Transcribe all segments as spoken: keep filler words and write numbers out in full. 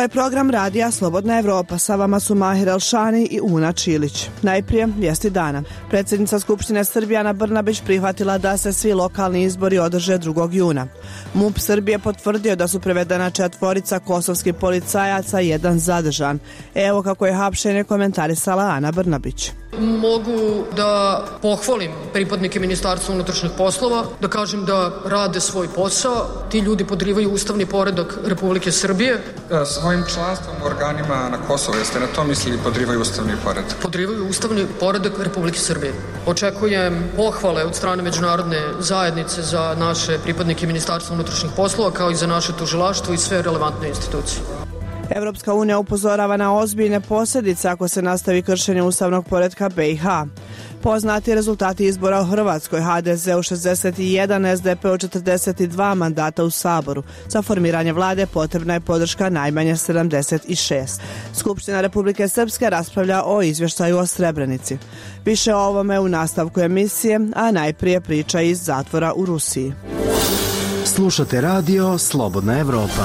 Ovo je program Radija Slobodna Evropa. Sa vama su Mahir Elšani i Una Čilić. Najprije vijesti dana. Predsjednica Skupštine Srbije Ana Brnabić prihvatila da se svi lokalni izbori održe drugog juna. MUP Srbije potvrdio da su prevedena četvorica kosovskih policajaca i jedan zadržan. Evo kako je hapšenje komentarisala Ana Brnabić. Mogu da pohvalim pripadnike Ministarstva unutrašnjih poslova, da kažem da rade svoj posao. Ti ljudi podrivaju ustavni poredak Republike Srbije. Svojim članstvom u organima na Kosovo, jeste na to mislili podrivaju ustavni poredak? Podrivaju ustavni poredak Republike Srbije. Očekujem pohvale od strane međunarodne zajednice za naše pripadnike Ministarstva unutrašnjih poslova, kao i za naše tužilaštvo i sve relevantne institucije. Evropska unija upozorava na ozbiljne posljedice ako se nastavi kršenje ustavnog poretka B i H. Poznati rezultati izbora u Hrvatskoj, H D Z u šezdeset jedan, S D P u četrdeset dva mandata u Saboru. Za formiranje vlade potrebna je podrška najmanje sedamdeset šest. Skupština Republike Srpske raspravlja o izvještaju o Srebrenici. Više o ovome u nastavku emisije, a najprije priča iz zatvora u Rusiji. Slušate radio Slobodna Evropa.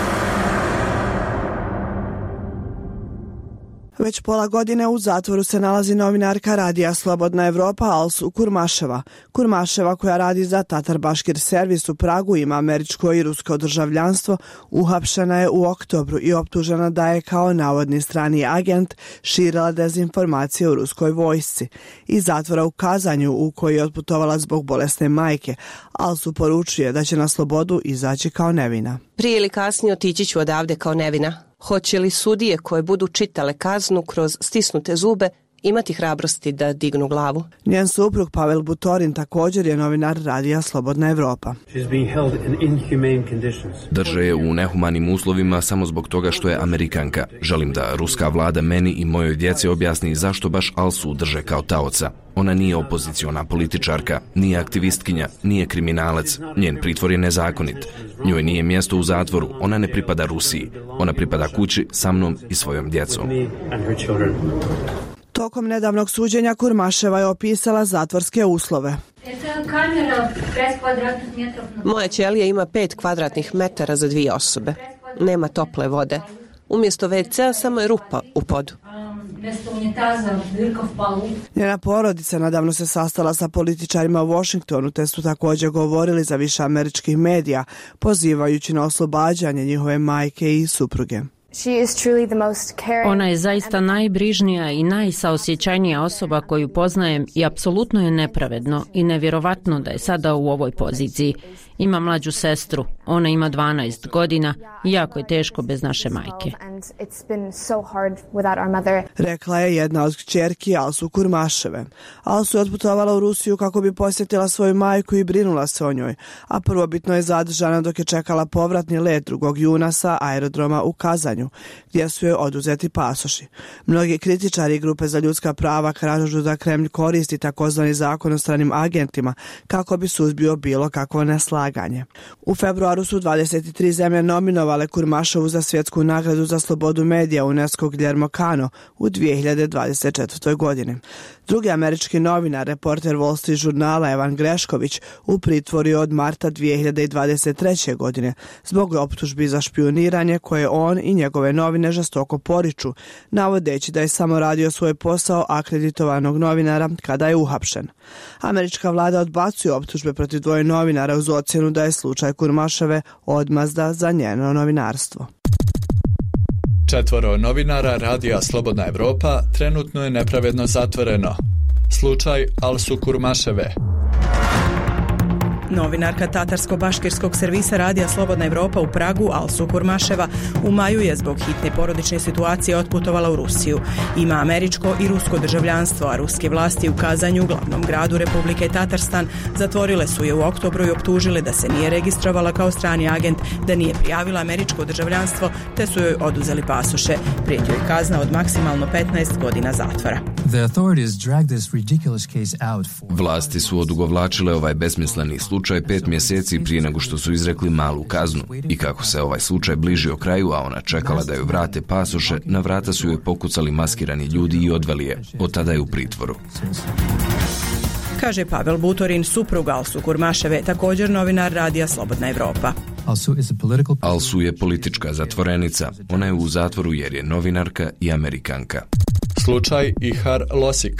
Već pola godine u zatvoru se nalazi novinarka Radija Slobodna Evropa Alsu Kurmaševa. Kurmaševa, koja radi za Tatar Baškir servis u Pragu, ima američko i rusko državljanstvo, uhapšena je u oktobru i optužena da je kao navodni strani agent širila dezinformacije u ruskoj vojsci. Iz zatvora u Kazanju, u koji je otputovala zbog bolesne majke, Alsu poručuje da će na slobodu izaći kao nevina. Prije ili kasnije otići ću odavde kao nevina. Hoće li sudije koje budu čitale kaznu kroz stisnute zube imati hrabrosti da dignu glavu? Njen suprug Pavel Butorin također je novinar Radija Slobodna Evropa. Drže je u nehumanim uslovima samo zbog toga što je Amerikanka. Želim da ruska vlada meni i mojoj djeci objasni zašto baš Alsu drže kao taoca. Ona nije opoziciona političarka, nije aktivistkinja, nije kriminalac. Njen pritvor je nezakonit. Njoj nije mjesto u zatvoru, ona ne pripada Rusiji. Ona pripada kući sa mnom i svojom djecom. Tokom nedavnog suđenja Kurmaševa je opisala zatvorske uslove. Moja ćelija ima pet kvadratnih metara za dvije osobe. Nema tople vode. Umjesto ve ce a samo je rupa u podu. Njena porodica nedavno se sastala sa političarima u Washingtonu, te su također govorili za više američkih medija, pozivajući na oslobađanje njihove majke i supruge. Ona je zaista najbrižnija i najsaosjećajnija osoba koju poznajem i apsolutno je nepravedno i nevjerovatno da je sada u ovoj poziciji. Ima mlađu sestru, ona ima dvanaest godina i jako je teško bez naše majke. Rekla je jedna od kćerki Alsu Kurmaševe. Alsu je otputovala u Rusiju kako bi posjetila svoju majku i brinula se o njoj, a prvobitno je zadržana dok je čekala povratni let drugog juna sa aerodroma u Kazanju, gdje su joj oduzeti pasoši. Mnogi kritičari i grupe za ljudska prava kažu da Kremlj koristi takozvani zakon o stranim agentima kako bi suzbio bilo kakvo neslaganje. U februaru su dvadeset tri zemlje nominovale Kurmaševu za svjetsku nagradu za slobodu medija UNESCO Guillermo Cano u dvije hiljade dvadeset četvrtoj. godini. Drugi američki novinar, reporter Wall Street žurnala Evan Grešković, u pritvoru je od marta dvije hiljade dvadeset treće. godine zbog optužbi za špijuniranje koje on i njegove novine žestoko poriču, navodeći da je samo radio svoj posao akreditovanog novinara kada je uhapšen. Američka vlada odbacuje optužbe protiv dvoje novinara uz ocjenu da je slučaj Kurmaševe odmazda za njeno novinarstvo. Četvoro novinara Radija Slobodna Evropa trenutno je nepravedno zatvoreno. Slučaj Alsu Kurmaševe. Novinarka Tatarsko-baškirskog servisa Radija Slobodna Evropa u Pragu, Alsu Kurmaševa, u maju je zbog hitne porodične situacije otputovala u Rusiju. Ima američko i rusko državljanstvo, a ruske vlasti u Kazanju, glavnom gradu Republike Tatarstan, zatvorile su je u oktobru i optužile da se nije registrovala kao strani agent, da nije prijavila američko državljanstvo, te su joj oduzeli pasoše. Prijeti joj kazna od maksimalno petnaest godina zatvora. Vlasti su odugovlačile ovaj besmisleni slučaj pet mjeseci prije nego što su izrekli malu kaznu. I kako se ovaj slučaj bližio kraju, a ona čekala da joj vrate pasoše, na vrata su joj pokucali maskirani ljudi i odveli je. Od tada je u pritvoru. Kaže Pavel Butorin, suprug Alsu Kurmaševe, također novinar Radija Slobodna Evropa. Alsu je politička zatvorenica. Ona je u zatvoru jer je novinarka i Amerikanka. Slučaj Ihar Losik.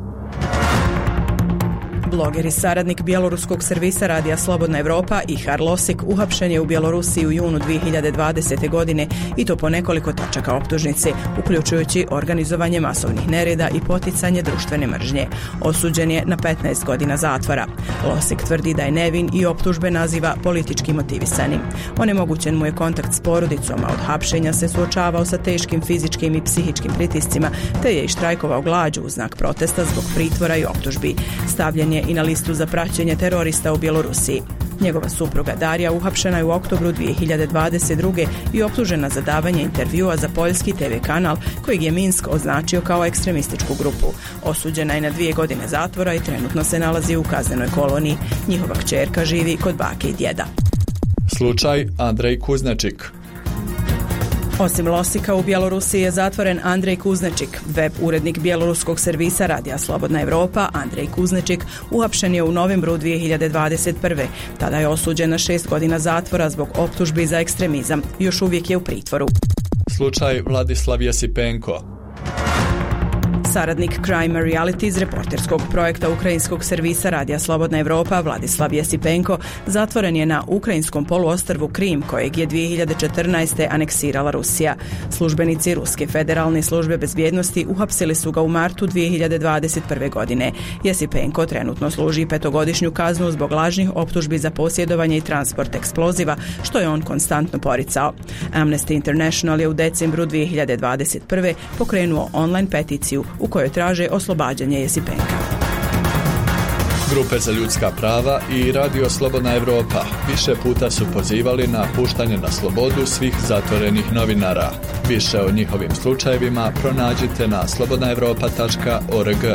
Bloger i saradnik bjeloruskog servisa radija Slobodna Evropa Ihar Losik uhapšen je u Bjelorusiji u junu dvije hiljade dvadesete. godine i to po nekoliko tačaka optužnice, uključujući organizovanje masovnih nereda i poticanje društvene mržnje. Osuđen je na petnaest godina zatvora. Losik tvrdi da je nevin i optužbe naziva politički motivisanim. Onemogućen mu je kontakt s porodicom, a od hapšenja se suočavao sa teškim fizičkim i psihičkim pritiscima, te je i štrajkovao glađu u znak protesta zbog pritvora i optužbi. Stavljen je i na listu za praćenje terorista u Bjelorusiji. Njegova supruga Darija uhapšena je u oktobru dvije hiljade dvadeset druge. i optužena za davanje intervjua za poljski te ve kanal kojeg je Minsk označio kao ekstremističku grupu. Osuđena je na dvije godine zatvora i trenutno se nalazi u kaznenoj koloniji. Njihova kćerka živi kod bake i djeda. Slučaj Andrej Kuznečik. Osim Losika, u Bjelorusiji je zatvoren Andrej Kuznečik. Web urednik bjeloruskog servisa radija Slobodna Evropa, Andrej Kuznečik, uhapšen je u novembru dvije hiljade dvadeset prve. Tada je osuđen na šest godina zatvora zbog optužbi za ekstremizam. Još uvijek je u pritvoru. Slučaj Vladislav Jesipenko. Saradnik Crime Reality iz reporterskog projekta ukrajinskog servisa radija Slobodna Evropa Vladislav Jesipenko zatvoren je na ukrajinskom poluostrvu Krim, kojeg je dvije hiljade četrnaeste. aneksirala Rusija. Službenici Ruske federalne službe bezbjednosti uhapsili su ga u martu dvije hiljade dvadeset prve. godine. Jesipenko trenutno služi petogodišnju kaznu zbog lažnih optužbi za posjedovanje i transport eksploziva, što je on konstantno poricao. Amnesty International je u decembru dvije hiljade dvadeset prve. pokrenuo online peticiju u kojoj traže oslobađanje Jesipenka. Grupe za ljudska prava i Radio Slobodna Evropa više puta su pozivali na puštanje na slobodu svih zatvorenih novinara. Više o njihovim slučajevima pronađite na slobodna evropa tačka org.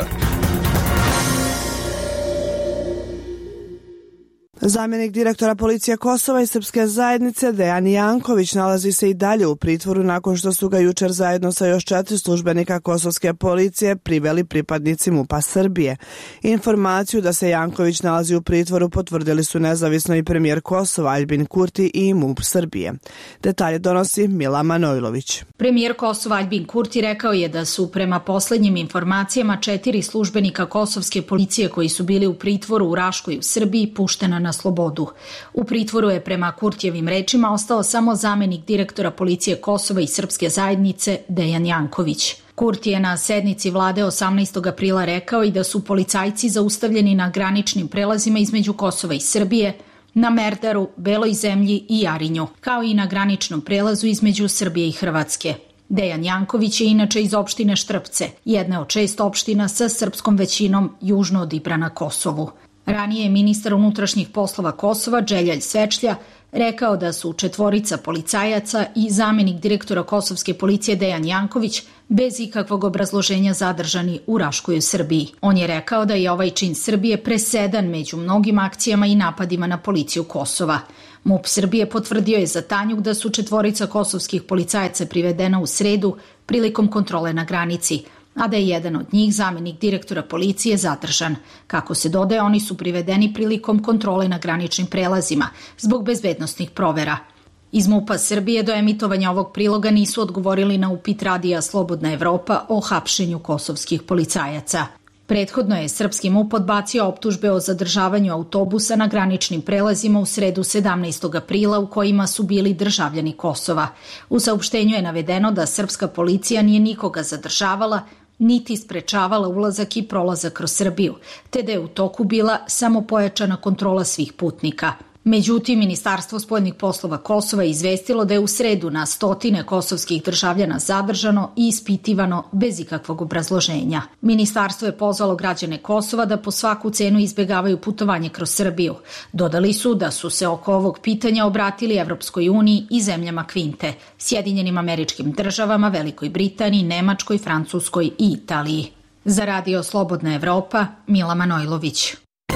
Zamjenik direktora policije Kosova i srpske zajednice Dejan Janković nalazi se i dalje u pritvoru nakon što su ga jučer zajedno sa još četiri službenika kosovske policije priveli pripadnici MUP-a Srbije. Informaciju da se Janković nalazi u pritvoru potvrdili su nezavisno i premijer Kosova Aljbin Kurti i MUP Srbije. Detalje donosi Mila Manojlović. Premijer Kosova Aljbin Kurti rekao je da su prema poslednjim informacijama četiri službenika kosovske policije koji su bili u pritvoru u Raškoj u Srbiji puštena na slobodu. U pritvoru je prema Kurtijevim rečima ostao samo zamjenik direktora policije Kosova i srpske zajednice Dejan Janković. Kurti je na sednici vlade osamnaestog aprila rekao i da su policajci zaustavljeni na graničnim prelazima između Kosova i Srbije, na Merdaru, Beloj zemlji i Jarinju, kao i na graničnom prelazu između Srbije i Hrvatske. Dejan Janković je inače iz opštine Štrpce, jedne od šest opština sa srpskom većinom južno od Ibra na Kosovu. Ranije je ministar unutrašnjih poslova Kosova Dželjal Svečlja rekao da su četvorica policajaca i zamjenik direktora kosovske policije Dejan Janković bez ikakvog obrazloženja zadržani u Raškoj u Srbiji. On je rekao da je ovaj čin Srbije presedan među mnogim akcijama i napadima na policiju Kosova. MUP Srbije potvrdio je za Tanjuk da su četvorica kosovskih policajaca privedena u sredu prilikom kontrole na granici, a da je jedan od njih, zamjenik direktora policije, zadržan. Kako se dodaje, oni su privedeni prilikom kontrole na graničnim prelazima zbog bezbednosnih provera. Iz MUP-a Srbije do emitovanja ovog priloga nisu odgovorili na upit radija Slobodna Evropa o hapšenju kosovskih policajaca. Prethodno je srpski MUP odbacio optužbe o zadržavanju autobusa na graničnim prelazima u sredu sedamnaestog aprila u kojima su bili državljani Kosova. U saopštenju je navedeno da srpska policija nije nikoga zadržavala, niti sprečavala ulazak i prolazak kroz Srbiju, te da je u toku bila samo pojačana kontrola svih putnika. Međutim, Ministarstvo spoljnih poslova Kosova je izvestilo da je u sredu na stotine kosovskih državljana zadržano i ispitivano bez ikakvog obrazloženja. Ministarstvo je pozvalo građane Kosova da po svaku cenu izbjegavaju putovanje kroz Srbiju. Dodali su da su se oko ovog pitanja obratili Evropskoj uniji i zemljama Kvinte, Sjedinjenim Američkim Državama, Velikoj Britaniji, Nemačkoj, Francuskoj i Italiji. Za radio Slobodna Evropa, Mila Manojlović.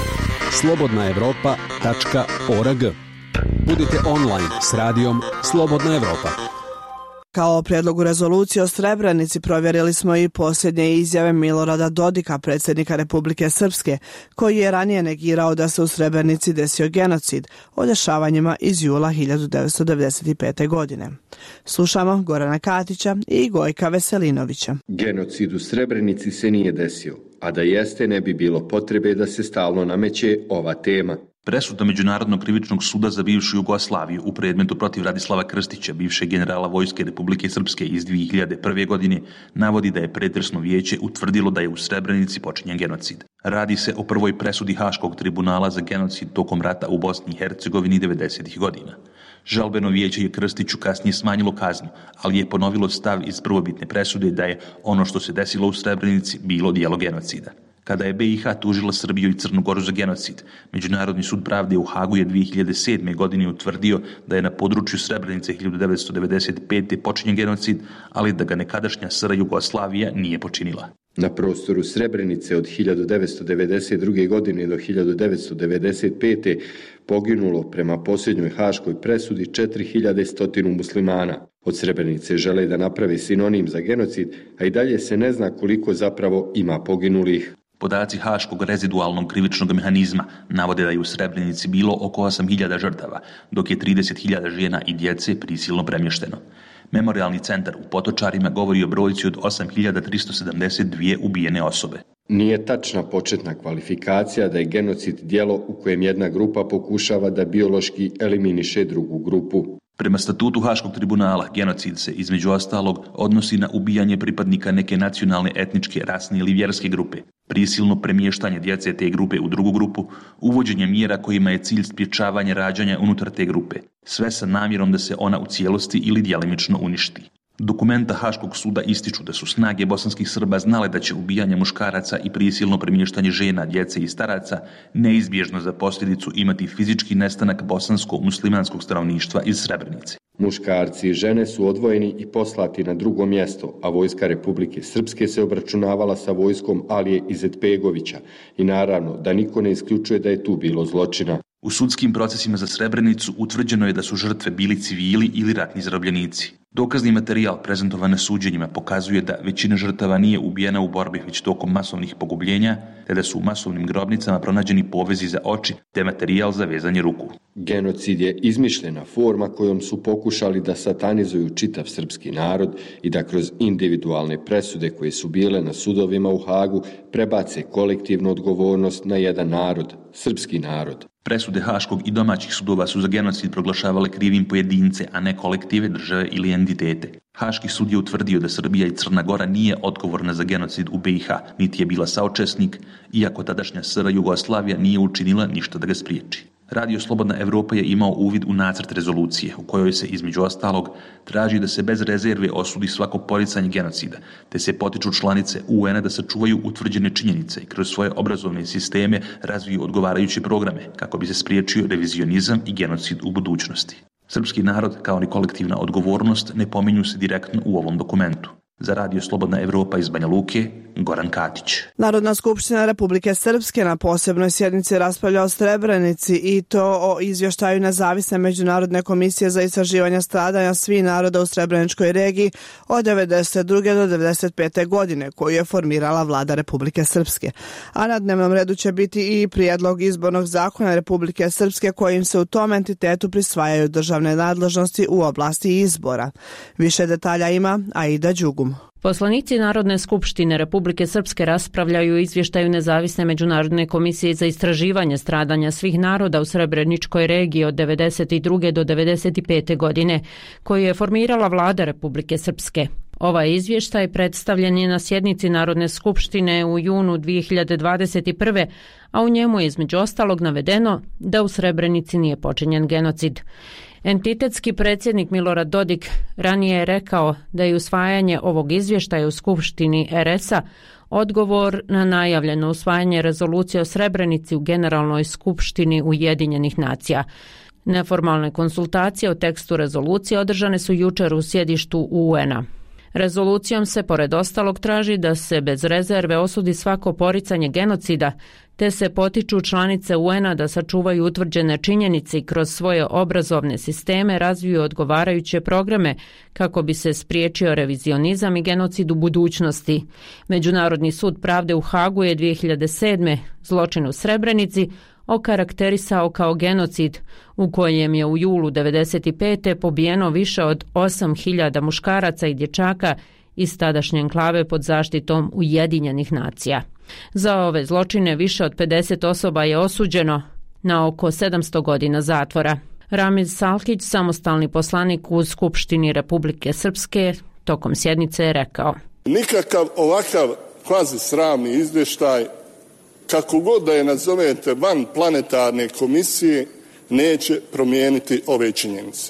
slobodna evropa tačka org. Budite online s radijom Slobodna Evropa. Kao prijedlogu rezolucije o Srebrenici provjerili smo i posljednje izjave Milorada Dodika, predsjednika Republike Srpske, koji je ranije negirao da se u Srebrenici desio genocid o dešavanjima iz jula hiljadu devetsto devedeset pete. godine. Slušamo Gorana Katića i Gojka Veselinovića. Genocid u Srebrenici se nije desio, a da jeste ne bi bilo potrebe da se stalno nameće ova tema. Presuda Međunarodnog krivičnog suda za bivšu Jugoslaviju u predmetu protiv Radislava Krstića, bivšeg generala Vojske Republike Srpske iz dvije hiljade prve. godine, navodi da je pretresno vijeće utvrdilo da je u Srebrenici počinjen genocid. Radi se o prvoj presudi Haškog tribunala za genocid tokom rata u Bosni i Hercegovini devedesetih godina. Žalbeno vijeće je Krstiću kasnije smanjilo kaznu, ali je ponovilo stav iz prvobitne presude da je ono što se desilo u Srebrenici bilo djelo genocida. Kada je B i H tužila Srbiju i Crnu Goru za genocid, Međunarodni sud pravde u Hagu je dvije hiljade sedme. godine utvrdio da je na području Srebrenice hiljadu devetsto devedeset pete. počinjen genocid, ali da ga nekadašnja S R Jugoslavija nije počinila. Na prostoru Srebrenice od hiljadu devetsto devedeset druge. godine do hiljadu devetsto devedeset pete. poginulo prema posljednjoj haškoj presudi četiri hiljade sto muslimana. Od Srebrenice žele da naprave sinonim za genocid, a i dalje se ne zna koliko zapravo ima poginulih. Podaci Haškog rezidualnog krivičnog mehanizma navode da je u Srebrenici bilo oko osam hiljada žrtava, dok je trideset hiljada žena i djece prisilno premješteno. Memorialni centar u Potočarima govori o brojci od osam hiljada tristo sedamdeset dvije ubijene osobe. Nije tačna početna kvalifikacija da je genocid djelo u kojem jedna grupa pokušava da biološki eliminiše drugu grupu. Prema statutu Haškog tribunala, genocid se, između ostalog, odnosi na ubijanje pripadnika neke nacionalne, etničke, rasne ili vjerske grupe, prisilno premještanje djece te grupe u drugu grupu, uvođenje mjera kojima je cilj sprječavanje rađanja unutar te grupe, sve sa namjerom da se ona u cijelosti ili djelimično uništi. Dokumenta Haškog suda ističu da su snage bosanskih Srba znale da će ubijanje muškaraca i prisilno premještanje žena, djece i staraca neizbježno za posljedicu imati fizički nestanak bosansko-muslimanskog stanovništva iz Srebrenice. Muškarci i žene su odvojeni i poslati na drugo mjesto, a vojska Republike Srpske se obračunavala sa vojskom Alije Izetbegovića i naravno da niko ne isključuje da je tu bilo zločina. U sudskim procesima za Srebrenicu utvrđeno je da su žrtve bili civili ili ratni zarobljenici. Dokazni materijal prezentovan na suđenjima pokazuje da većina žrtava nije ubijena u borbi već tokom masovnih pogubljenja, te da su u masovnim grobnicama pronađeni povezi za oči te materijal za vezanje ruku. Genocid je izmišljena forma kojom su pokušali da satanizuju čitav srpski narod i da kroz individualne presude koje su bile na sudovima u Hagu prebace kolektivnu odgovornost na jedan narod, srpski narod. Presude Haškog i domaćih sudova su za genocid proglašavale krivim pojedince, a ne kolektive, države ili entitete. Haški sud je utvrdio da Srbija i Crna Gora nije odgovorna za genocid u B i H, niti je bila saučesnik, iako tadašnja S R Jugoslavija nije učinila ništa da ga spriječi. Radio Slobodna Evropa je imao uvid u nacrt rezolucije u kojoj se između ostalog traži da se bez rezerve osudi svako poricanje genocida, te se potiču članice U N-a da sačuvaju utvrđene činjenice i kroz svoje obrazovne sisteme razviju odgovarajuće programe kako bi se spriječio revizionizam i genocid u budućnosti. Srpski narod kao ni kolektivna odgovornost ne pominju se direktno u ovom dokumentu. Za Radio Slobodna Evropa iz Banja Luke, Goran Katić. Narodna skupština Republike Srpske na posebnoj sjednici raspravlja o Srebrenici i to o izvještaju nezavisne međunarodne komisije za istraživanje stradanja svih naroda u Srebreničkoj regiji od devedeset druge do devedeset pete. godine koju je formirala vlada Republike Srpske. A na dnevnom redu će biti i prijedlog izbornog zakona Republike Srpske kojim se u tom entitetu prisvajaju državne nadležnosti u oblasti izbora. Više detalja ima Aida Đugum. Poslanici Narodne skupštine Republike Srpske raspravljaju o izvještaju nezavisne međunarodne komisije za istraživanje stradanja svih naroda u Srebreničkoj regiji od devedeset druge do devedeset pete. godine, koju je formirala vlada Republike Srpske. Ovaj izvještaj predstavljen je na sjednici Narodne skupštine u junu dvije hiljade dvadeset prve. a u njemu je između ostalog navedeno da u Srebrenici nije počinjen genocid. Entitetski predsjednik Milorad Dodik ranije je rekao da je usvajanje ovog izvještaja u Skupštini R S-a odgovor na najavljeno usvajanje rezolucije o Srebrenici u Generalnoj skupštini Ujedinjenih nacija. Neformalne konsultacije o tekstu rezolucije održane su jučer u sjedištu U N-a. Rezolucijom se pored ostalog traži da se bez rezerve osudi svako poricanje genocida, te se potiču članice U N-a da sačuvaju utvrđene činjenice i kroz svoje obrazovne sisteme razviju odgovarajuće programe kako bi se spriječio revizionizam i genocid u budućnosti. Međunarodni sud pravde u Hagu je dvije hiljade sedme zločin u Srebrenici okarakterisao kao genocid u kojem je u julu devedeset pete pobijeno više od osam hiljada muškaraca i dječaka iz tadašnje enklave pod zaštitom Ujedinjenih nacija. Za ove zločine više od pedeset osoba je osuđeno na oko sedamsto godina zatvora. Ramiz Salkić, samostalni poslanik u Skupštini Republike Srpske, tokom sjednice je rekao: Nikakav ovakav kvazi sramni izvještaj, kako god da je nazovete, van planetarne komisije, neće promijeniti ove činjenice.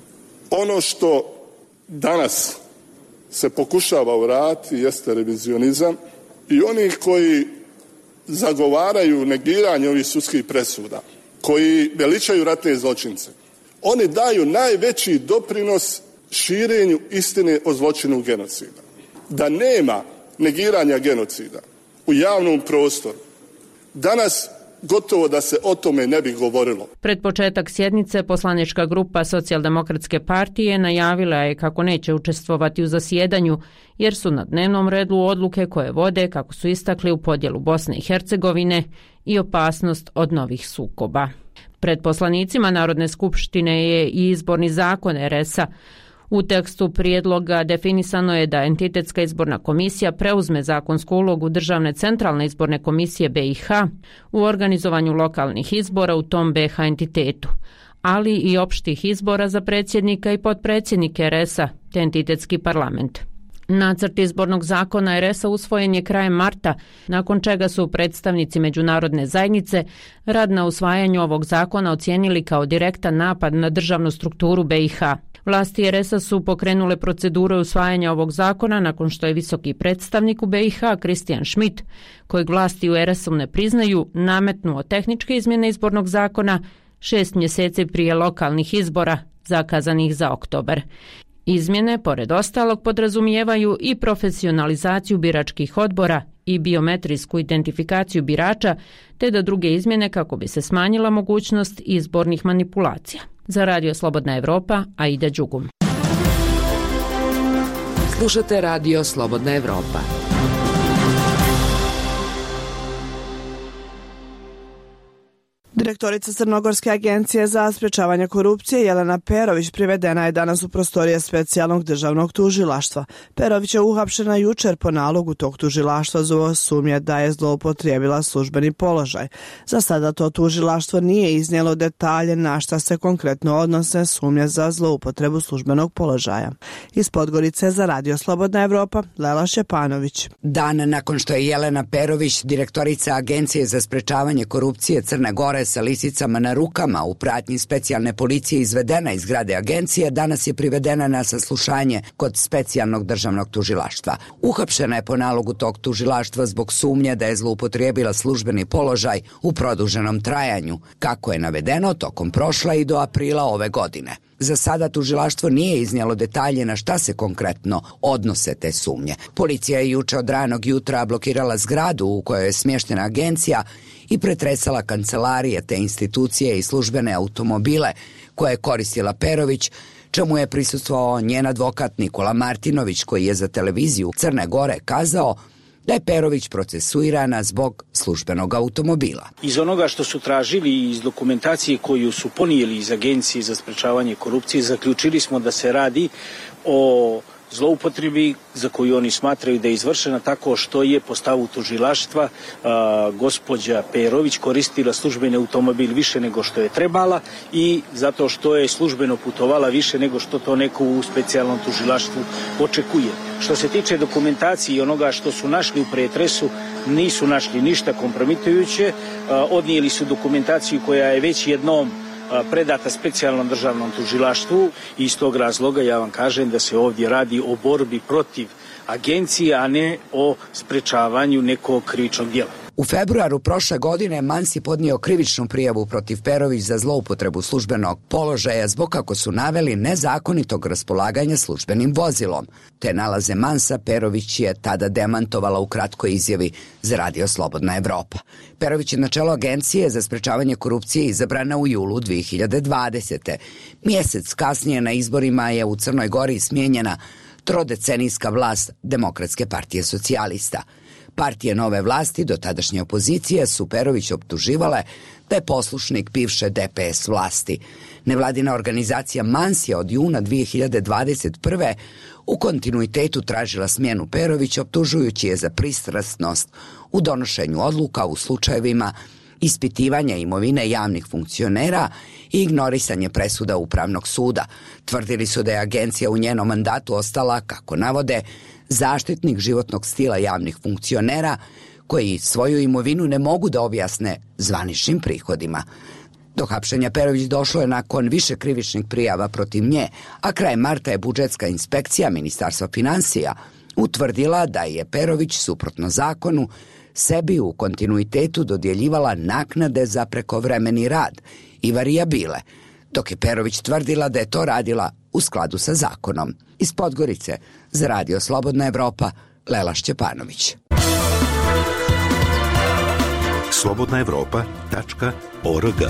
Ono što danas se pokušava uraditi jeste revizionizam i oni koji zagovaraju negiranje ovih sudskih presuda, koji veličaju ratne zločince, oni daju najveći doprinos širenju istine o zločinu genocida. Da nema negiranja genocida u javnom prostoru, danas gotovo da se o tome ne bi govorilo. Pred početak sjednice poslanička grupa Socijaldemokratske partije najavila je kako neće učestvovati u zasjedanju jer su na dnevnom redu odluke koje vode, kako su istakli, u podjelu Bosne i Hercegovine i opasnost od novih sukoba. Pred poslanicima Narodne skupštine je i izborni zakon R S-a. U tekstu prijedloga definisano je da Entitetska izborna komisija preuzme zakonsku ulogu Državne centralne izborne komisije B i H u organizovanju lokalnih izbora u tom B i H entitetu, ali i opštih izbora za predsjednika i potpredsjednike R S-a te entitetski parlament. Nacrt izbornog zakona R S-a usvojen je krajem marta, nakon čega su predstavnici međunarodne zajednice rad na usvajanju ovog zakona ocijenili kao direktan napad na državnu strukturu B i H. Vlasti R S-a su pokrenule procedure usvajanja ovog zakona nakon što je visoki predstavnik u B i H Christian Schmidt, kojeg vlasti u R S-u ne priznaju, nametnuo tehničke izmjene izbornog zakona šest mjeseci prije lokalnih izbora zakazanih za oktobar. Izmjene, pored ostalog, podrazumijevaju i profesionalizaciju biračkih odbora i biometrijsku identifikaciju birača, te da druge izmjene kako bi se smanjila mogućnost izbornih manipulacija. Za Radio Slobodna Evropa, Aida Đugum. Slušate Radio Slobodna Evropa. Direktorica Crnogorske agencije za sprečavanje korupcije Jelena Perović privedena je danas u prostorije specijalnog državnog tužilaštva. Perović je uhapšena jučer po nalogu tog tužilaštva zbog sumnje da je zloupotrijebila službeni položaj. Za sada to tužilaštvo nije iznijelo detalje na šta se konkretno odnose sumnje za zloupotrebu službenog položaja. Iz Podgorice za Radio Slobodna Evropa, Lela Šćepanović. Dan nakon što je Jelena Perović, direktorica Agencije za sprečavanje korupcije Crne Gore, sa lisicama na rukama u pratnji specijalne policije izvedena iz zgrade agencije, danas je privedena na saslušanje kod specijalnog državnog tužilaštva. Uhapšena je po nalogu tog tužilaštva zbog sumnje da je zloupotrijebila službeni položaj u produženom trajanju, kako je navedeno tokom prošla i do aprila ove godine. Za sada tužilaštvo nije iznijelo detalje na šta se konkretno odnose te sumnje. Policija je juče od ranog jutra blokirala zgradu u kojoj je smještena agencija i pretresala kancelarije te institucije i službene automobile koje je koristila Perović, čemu je prisustvovao njen advokat Nikola Martinović, koji je za televiziju Crne Gore kazao da je Perović procesuirana zbog službenog automobila. Iz onoga što su tražili i iz dokumentacije koju su ponijeli iz Agencije za sprečavanje korupcije, zaključili smo da se radi o zloupotrebi za koju oni smatraju da je izvršena tako što je po stavu tužilaštva a, gospođa Perović koristila službeni automobil više nego što je trebala i zato što je službeno putovala više nego što to neko u specijalnom tužilaštvu očekuje. Što se tiče dokumentacije i onoga što su našli u pretresu, nisu našli ništa kompromitujuće, a, odnijeli su dokumentaciju koja je već jednom predata specijalnom državnom tužilaštvu i iz tog razloga ja vam kažem da se ovdje radi o borbi protiv agencije, a ne o sprečavanju nekog krivičnog djela. U februaru prošle godine Mans je podnio krivičnu prijavu protiv Perović za zloupotrebu službenog položaja zbog, kako su naveli, nezakonitog raspolaganja službenim vozilom. Te nalaze Mansa Perović je tada demantovala u kratkoj izjavi za Radio Slobodna Evropa. Perović je na čelo Agencije za sprečavanje korupcije izabrana u julu dve hiljade dvadesete. Mjesec kasnije na izborima je u Crnoj Gori smijenjena trodecenijska vlast Demokratske partije socijalista. Partije nove vlasti do tadašnje opozicije su Perović optuživale da je poslušnik bivše D P S vlasti. Nevladina organizacija Mans je od juna dve hiljade dvadeset prve u kontinuitetu tražila smjenu Perović, optužujući je za pristrasnost u donošenju odluka u slučajevima ispitivanja imovine javnih funkcionera i ignorisanje presuda Upravnog suda. Tvrdili su da je agencija u njenom mandatu ostala, kako navode, zaštitnik životnog stila javnih funkcionera koji svoju imovinu ne mogu da objasne zvaničnim prihodima. Do hapšenja Perović došlo je nakon više krivičnih prijava protiv nje, a krajem marta je budžetska inspekcija Ministarstva financija utvrdila da je Perović, suprotno zakonu, sebi u kontinuitetu dodjeljivala naknade za prekovremeni rad i varijabile, dok je Perović tvrdila da je to radila u skladu sa zakonom. Iz Podgorice za Radio Slobodna Evropa, Lela Šćepanović. slobodna evropa tačka org.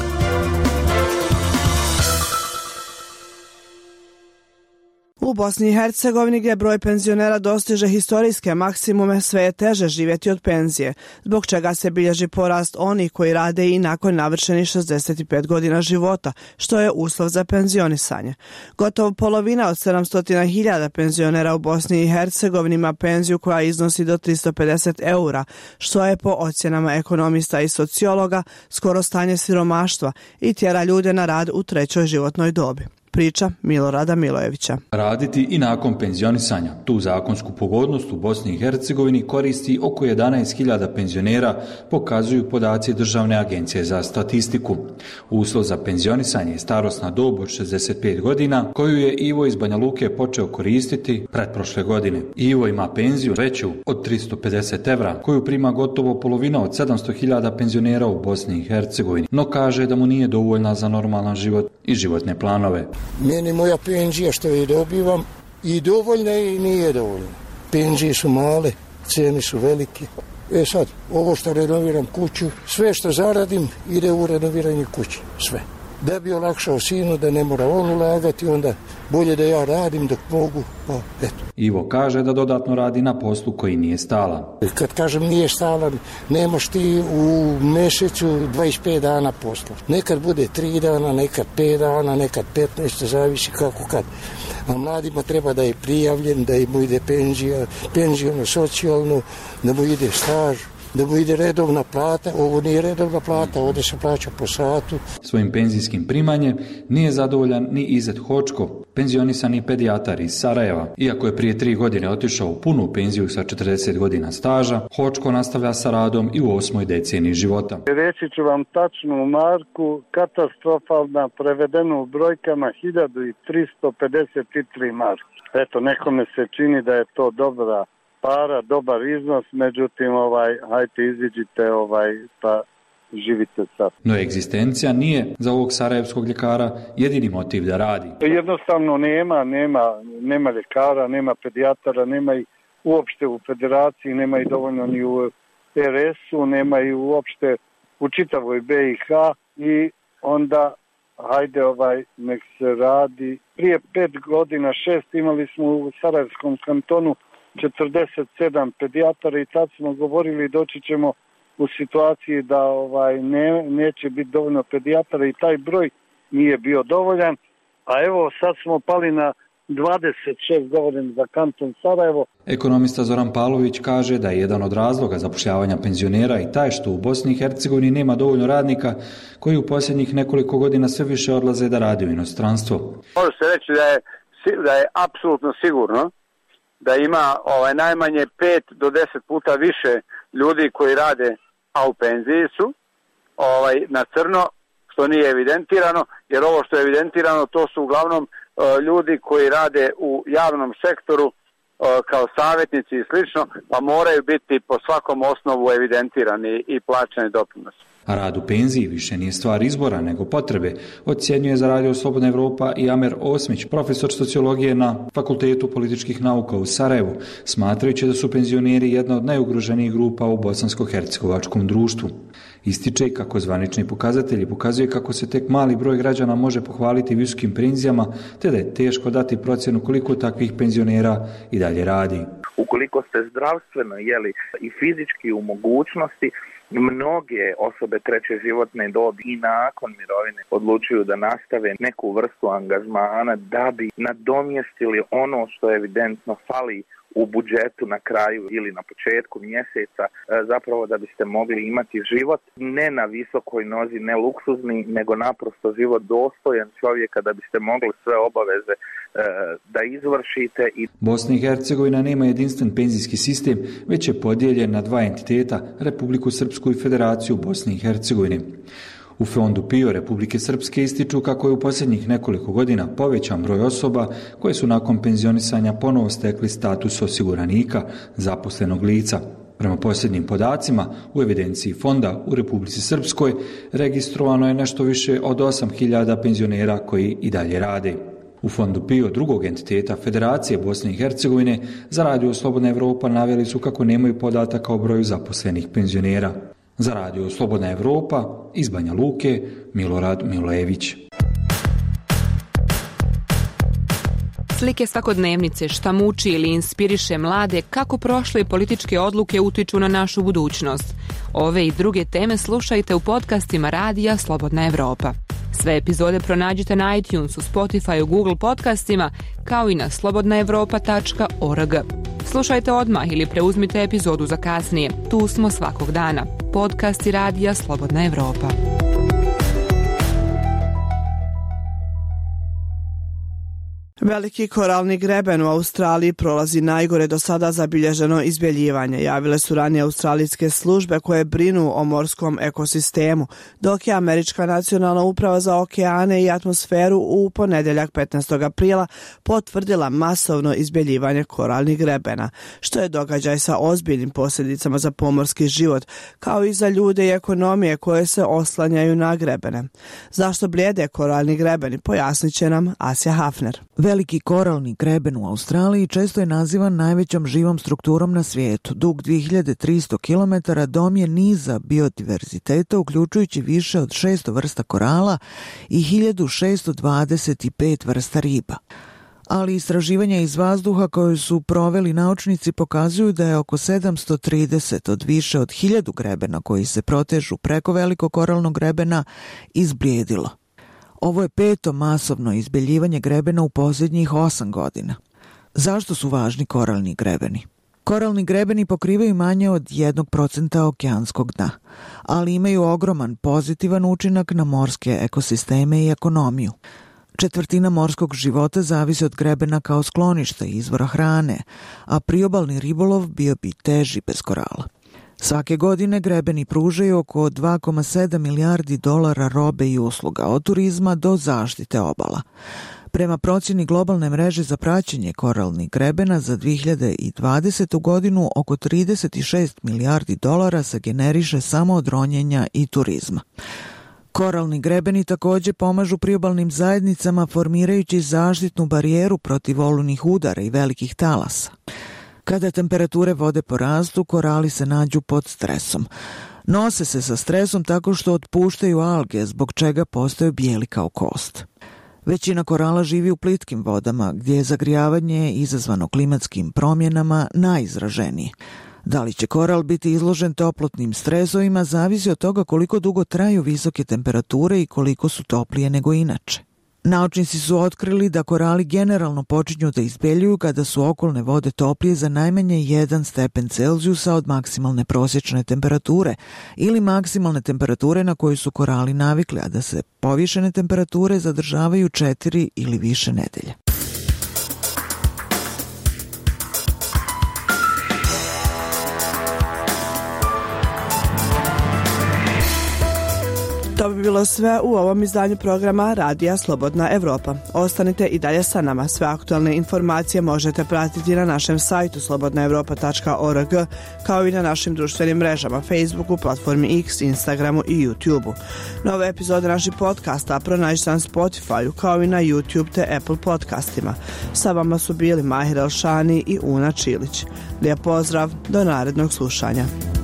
U Bosni i Hercegovini, gdje broj penzionera dostiže historijske maksimume, sve je teže živjeti od penzije, zbog čega se bilježi porast onih koji rade i nakon navršenih šezdeset pet godina života, što je uslov za penzionisanje. Gotovo polovina od sedamsto hiljada penzionera u Bosni i Hercegovini ima penziju koja iznosi do tristo pedeset eura, što je po ocjenama ekonomista i sociologa skoro stanje siromaštva i tjera ljude na rad u trećoj životnoj dobi. Priča Milorada Milojevića. Raditi i nakon penzionisanja. Tu zakonsku pogodnost u Bosni i Hercegovini koristi oko jedanaest hiljada penzionera, pokazuju podaci Državne agencije za statistiku. Uslov za penzionisanje je starosna dob od šezdeset pet godina, koju je Ivo iz Banja Luke počeo koristiti pretprošle godine. Ivo ima penziju veću od tristo pedeset evra, koju prima gotovo polovina od sedamsto hiljada penzionera u Bosni i Hercegovini, no kaže da mu nije dovoljna za normalan život i životne planove. Meni moja penzija što je dobivam i dovoljna i nije dovoljna. Penzije su male, cijene su velike. E sad, ovo što renoviram kuću, sve što zaradim ide u renoviranje kuće, sve. Da bi olakšao sinu, da ne mora on ulagati, onda bolje da ja radim dok mogu, pa eto. Ivo kaže da dodatno radi na poslu koji nije stalan. Kad kažem nije stalan, nemaš ti u mjesecu dvadeset pet dana posla. Nekad bude tri dana, nekad pet dana, nekad petnaest, zavisi kako kad. A mladima treba da je prijavljen, da mu ide penzija, penzijno, socijalno, da mu ide staž, da mu ide redovna plata. Ovo nije redovna plata, ovdje se plaća po satu. Svojim penzijskim primanjem nije zadovoljan ni Izet Hočko, penzionisani pedijatar iz Sarajeva. Iako je prije tri godine otišao u punu penziju sa četrdeset godina staža, Hočko nastavlja sa radom i u osmoj deceniji života. Reći ću vam tačnu marku, katastrofalna, prevedeno u brojkama hiljadu tristo pedeset tri marke. Eto, nekome se čini da je to dobra para, dobar iznos, međutim, ovaj, hajte iziđite ovaj, pa živite sad. No egzistencija nije za ovog sarajevskog ljekara jedini motiv da radi. Jednostavno nema, nema, nema ljekara, nema pedijatara, nema i uopšte u federaciji, nema i dovoljno ni u R S-u, nema i uopšte u čitavoj B i H i onda hajde ovaj, nek se radi. Prije pet godina, šest imali smo u Sarajevskom kantonu četrdeset sedam pedijatara i tad smo govorili doći ćemo u situaciji da ovaj ne, neće biti dovoljno pedijatara i taj broj nije bio dovoljan, a evo sad smo pali na dvadeset šest, govorim za kanton Sarajevo. Ekonomista Zoran Pavlović kaže da je jedan od razloga zapošljavanja penzionera i taj što u Bosni i Hercegovini nema dovoljno radnika koji u posljednjih nekoliko godina sve više odlaze da rade u inostranstvo. Može se reći da je, da je apsolutno sigurno da ima ovaj, najmanje pet do deset puta više ljudi koji rade, a u penziji su, ovaj, na crno, što nije evidentirano, jer ovo što je evidentirano to su uglavnom uh, ljudi koji rade u javnom sektoru kao savjetnici i slično, pa moraju biti po svakom osnovu evidentirani i plaćani doprinos. A rad u penziji više nije stvar izbora nego potrebe, ocjenjuje za Radio Slobodna Evropa i Amer Osmić, profesor sociologije na Fakultetu političkih nauka u Sarajevu, smatrajući da su penzioneri jedna od najugroženijih grupa u bosansko-hercegovačkom društvu. Ističe kako zvanični pokazatelji pokazuje kako se tek mali broj građana može pohvaliti visokim penzijama, te da je teško dati procjenu koliko takvih penzionera i dalje radi. Ukoliko ste zdravstveno jeli, i fizički u mogućnosti, mnoge osobe treće životne dobi i nakon mirovine odlučuju da nastave neku vrstu angažmana da bi nadomjestili ono što evidentno fali u budžetu na kraju ili na početku mjeseca, zapravo da biste mogli imati život ne na visokoj nozi, ne luksuzni, nego naprosto život dostojan čovjeka da biste mogli sve obaveze da izvršite. Bosna i Hercegovina nema jedinstven penzijski sistem, već je podijeljen na dva entiteta, Republiku Srpsku i Federaciju Bosne i Hercegovine. U Fondu PIO Republike Srpske ističu kako je u posljednjih nekoliko godina povećan broj osoba koje su nakon penzionisanja ponovo stekli status osiguranika, zaposlenog lica. Prema posljednjim podacima, u evidenciji fonda u Republici Srpskoj registrovano je nešto više od osam hiljada penzionera koji i dalje rade. U Fondu PIO drugog entiteta Federacije Bosne i Hercegovine za Radio Slobodna Evropa naveli su kako nemaju podataka o broju zaposlenih penzionera. Za Radio Slobodna Evropa iz Banja Luke, Milorad Milojević. Slike svakodnevnice, šta muči ili inspiriše mlade, kako prošle političke odluke utiču na našu budućnost. Ove i druge teme slušajte u podcastima Radija Slobodna Evropa. Sve epizode pronađite na iTunesu, Spotify, Google podcastima, kao i na slobodna evropa tačka org. Slušajte odmah ili preuzmite epizodu za kasnije. Tu smo svakog dana. Podcasti Radija Slobodna Evropa. Veliki koralni greben u Australiji prolazi najgore do sada zabilježeno izbjeljivanje. Javile su ranije australijske službe koje brinu o morskom ekosistemu, dok je Američka nacionalna uprava za okeane i atmosferu u ponedjeljak petnaestog aprila potvrdila masovno izbjeljivanje koralnih grebena, što je događaj sa ozbiljnim posljedicama za pomorski život, kao i za ljude i ekonomije koje se oslanjaju na grebene. Zašto blijede koralni grebeni, pojasnit će nam Asja Hafner. Veliki koralni greben u Australiji često je nazivan najvećom živom strukturom na svijetu. Dug dvije hiljade tristo kilometara dom je niza biodiverziteta, uključujući više od šesto vrsta korala i hiljadu šesto dvadeset pet vrsta riba. Ali istraživanja iz vazduha koje su proveli naučnici pokazuju da je oko sedamsto trideset od više od hiljadu grebena koji se protežu preko velikog koralnog grebena izblijedilo. Ovo je peto masovno izbjeljivanje grebena u posljednjih osam godina. Zašto su važni koralni grebeni? Koralni grebeni pokrivaju manje od jednog procenta okeanskog dna, ali imaju ogroman pozitivan učinak na morske ekosisteme i ekonomiju. Četvrtina morskog života zavisi od grebena kao skloništa i izvora hrane, a priobalni ribolov bio bi teži bez korala. Svake godine grebeni pružaju oko dva zarez sedam milijardi dolara robe i usluga, od turizma do zaštite obala. Prema procjeni globalne mreže za praćenje koralnih grebena za dvije hiljade dvadesetu godinu oko trideset šest milijardi dolara se generiše samo od ronjenja i turizma. Koralni grebeni također pomažu priobalnim zajednicama formirajući zaštitnu barijeru protiv olujnih udara i velikih talasa. Kada temperature vode porastu, korali se nađu pod stresom. Nose se sa stresom tako što otpuštaju alge, zbog čega postaju bijeli kao kost. Većina korala živi u plitkim vodama, gdje je zagrijavanje izazvano klimatskim promjenama najizraženije. Da li će koral biti izložen toplotnim stresovima zavisi od toga koliko dugo traju visoke temperature i koliko su toplije nego inače. Naučnici su otkrili da korali generalno počinju da izbjeljuju kada su okolne vode toplije za najmanje jedan stepen Celzijusa od maksimalne prosječne temperature ili maksimalne temperature na koju su korali navikli, a da se povišene temperature zadržavaju četiri ili više nedelja. To bi bilo sve u ovom izdanju programa Radija Slobodna Evropa. Ostanite i dalje sa nama. Sve aktualne informacije možete pratiti na našem sajtu slobodna evropa tačka org, kao i na našim društvenim mrežama Facebooku, platformi X, Instagramu i YouTubeu. Nove epizode naših podcasta pronađite na Spotifyu, kao i na YouTube te Apple podcastima. Sa vama su bili Mahir Elšani i Una Čilić. Lijep pozdrav, do narednog slušanja.